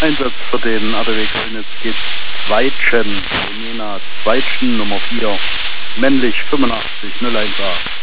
Einsatz für den ADW Kölnitz geht Zweitschen, Jemena Zweitschen Nummer 4, männlich 85 018.